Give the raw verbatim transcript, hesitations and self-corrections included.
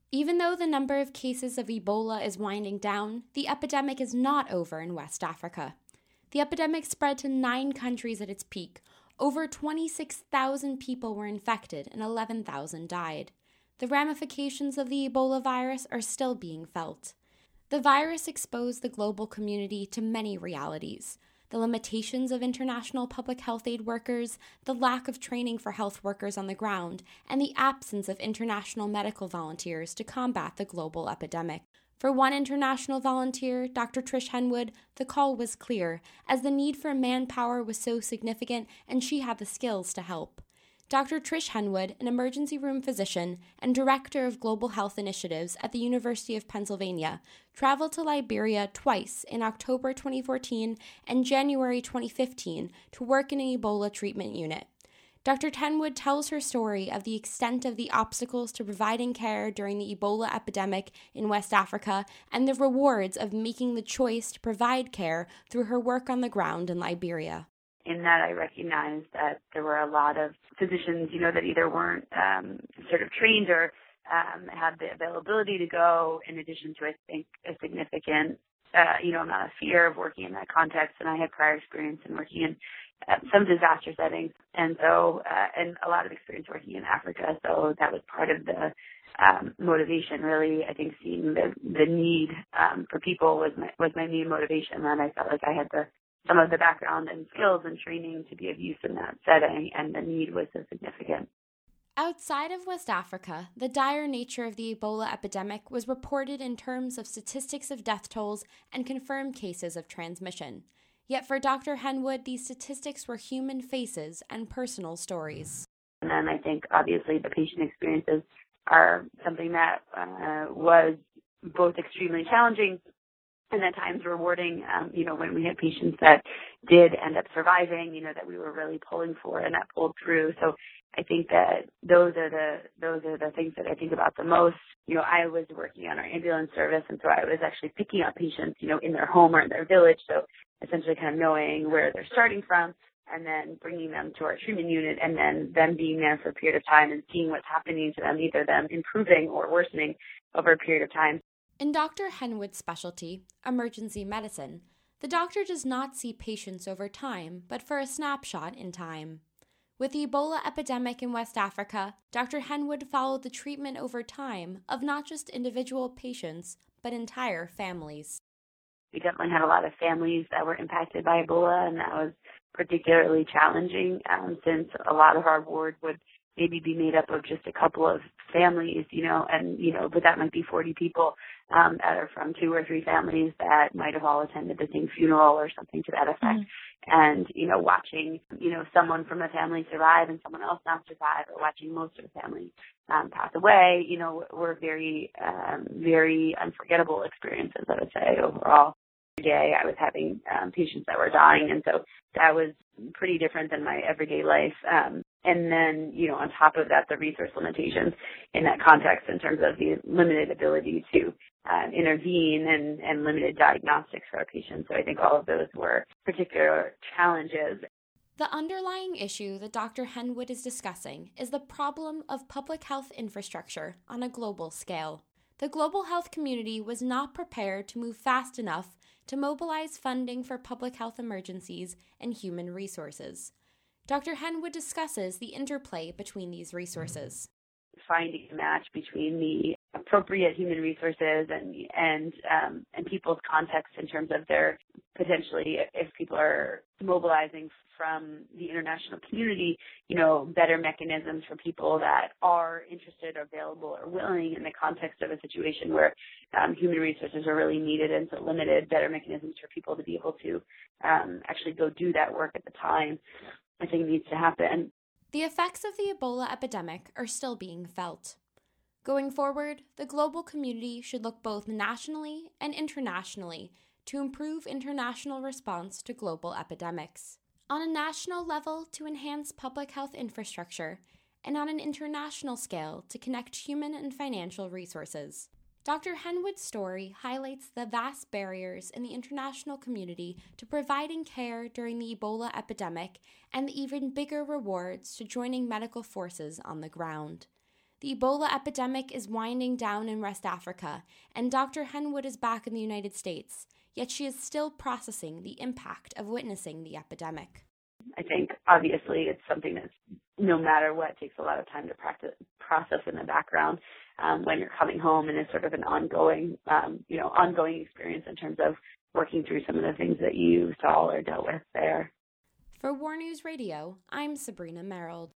Even though the number of cases of Ebola is winding down, the epidemic is not over in West Africa. The epidemic spread to nine countries at its peak. Over twenty-six thousand people were infected and eleven thousand died. The ramifications of the Ebola virus are still being felt. The virus exposed the global community to many realities: the limitations of international public health aid workers, the lack of training for health workers on the ground, and the absence of international medical volunteers to combat the global epidemic. For one international volunteer, Doctor Trish Henwood, the call was clear, as the need for manpower was so significant and she had the skills to help. Doctor Trish Henwood, an emergency room physician and director of global health initiatives at the University of Pennsylvania, traveled to Liberia twice in October twenty fourteen and January twenty fifteen to work in an Ebola treatment unit. Doctor Henwood tells her story of the extent of the obstacles to providing care during the Ebola epidemic in West Africa and the rewards of making the choice to provide care through her work on the ground in Liberia. In that, I recognized that there were a lot of physicians, you know, that either weren't um, sort of trained or um, had the availability to go, in addition to, I think, a significant, uh, you know, amount of fear of working in that context. And I had prior experience in working in uh, some disaster settings, and so, uh, and a lot of experience working in Africa. So that was part of the um, motivation, really. I think seeing the the need um, for people was my was my main motivation, and I felt like I had the some of the background and skills and training to be of use in that setting, and the need was so significant. Outside of West Africa, the dire nature of the Ebola epidemic was reported in terms of statistics of death tolls and confirmed cases of transmission. Yet for Doctor Henwood, these statistics were human faces and personal stories. And then I think, obviously, the patient experiences are something that uh, was both extremely challenging and at times rewarding, um, you know, when we had patients that did end up surviving, you know, that we were really pulling for and that pulled through. So I think that those are the those are the things that I think about the most. You know, I was working on our ambulance service, and so I was actually picking up patients, you know, in their home or in their village. So essentially kind of knowing where they're starting from and then bringing them to our treatment unit, and then them being there for a period of time and seeing what's happening to them, either them improving or worsening over a period of time. In Doctor Henwood's specialty, emergency medicine, the doctor does not see patients over time, but for a snapshot in time. With the Ebola epidemic in West Africa, Doctor Henwood followed the treatment over time of not just individual patients, but entire families. We definitely had a lot of families that were impacted by Ebola, and that was particularly challenging um, since a lot of our ward would maybe be made up of just a couple of families, you know, and, you know, but that might be forty people um, that are from two or three families that might have all attended the same funeral or something to that effect. Mm-hmm. And, you know, watching, you know, someone from a family survive and someone else not survive, or watching most of the family um, pass away, you know, were very, um, very unforgettable experiences, I would say, overall. Every day I was having um, patients that were dying, and so that was pretty different than my everyday life. Um, and then, you know, on top of that, the resource limitations in that context in terms of the limited ability to uh, intervene and, and limited diagnostics for our patients. So I think all of those were particular challenges. The underlying issue that Doctor Henwood is discussing is the problem of public health infrastructure on a global scale. The global health community was not prepared to move fast enough to mobilize funding for public health emergencies and human resources. Doctor Henwood discusses the interplay between these resources. Finding a match between the appropriate human resources and and um, and people's context in terms of their potentially, if people are mobilizing from the international community, you know, better mechanisms for people that are interested or available or willing in the context of a situation where um, human resources are really needed and so limited, better mechanisms for people to be able to um, actually go do that work at the time, I think needs to happen. The effects of the Ebola epidemic are still being felt. Going forward, the global community should look both nationally and internationally to improve international response to global epidemics. On a national level, to enhance public health infrastructure, and on an international scale to connect human and financial resources. Doctor Henwood's story highlights the vast barriers in the international community to providing care during the Ebola epidemic and the even bigger rewards to joining medical forces on the ground. The Ebola epidemic is winding down in West Africa, and Doctor Henwood is back in the United States, yet she is still processing the impact of witnessing the epidemic. I think obviously it's something that's, no matter what, takes a lot of time to practice, process in the background um, when you're coming home, and it's sort of an ongoing, um, you know, ongoing experience in terms of working through some of the things that you saw or dealt with there. For War News Radio, I'm Sabrina Merrill.